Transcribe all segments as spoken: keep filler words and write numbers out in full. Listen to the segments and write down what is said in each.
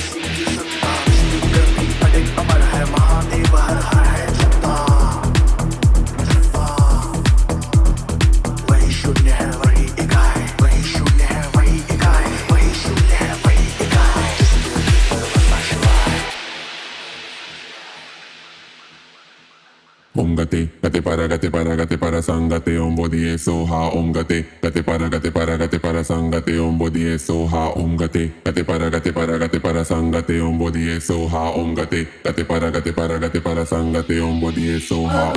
Om gati, gati para gati para gati para sangati om bodhi soha om gati, gati para gati para gati para sangati om bodhi soha om gati, gati para gati para gati para sangati om bodhi soha om gati, gati para gati para gati para sangati om bodhi soha.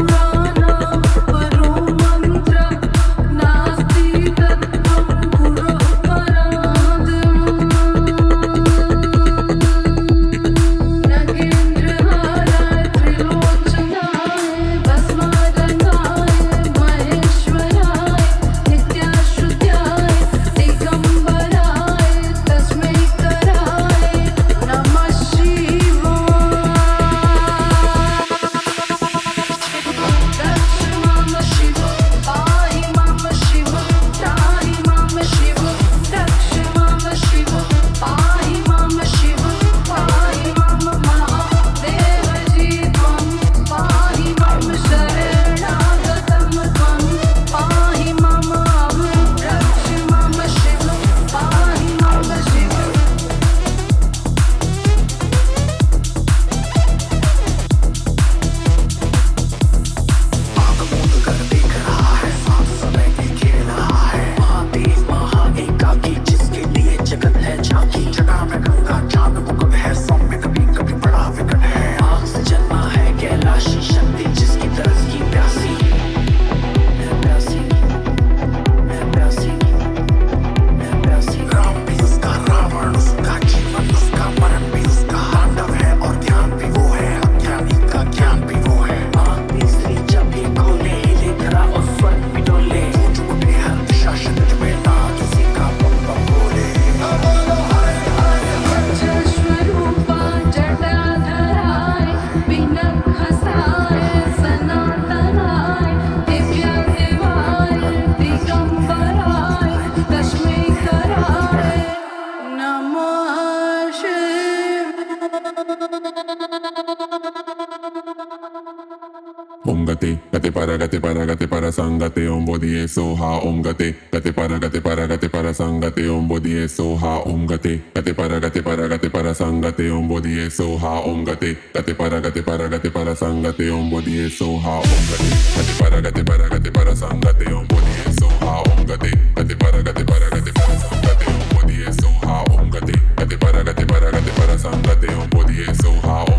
Om gati, gati para gati para gati para sangati om bodhi soha om gati, gati para gati para gati para sangati om bodhi soha om gati, gati para gati para gati para sangati om bodhi soha om gati, gati para gati para gati para sangati om bodhi soha om gati, gati para gati para gati para sangati om bodhi soha om gati, gati para gati para gati para sangati om bodhi soha om gati, gati para gati para gati para sangati om bodhi soha.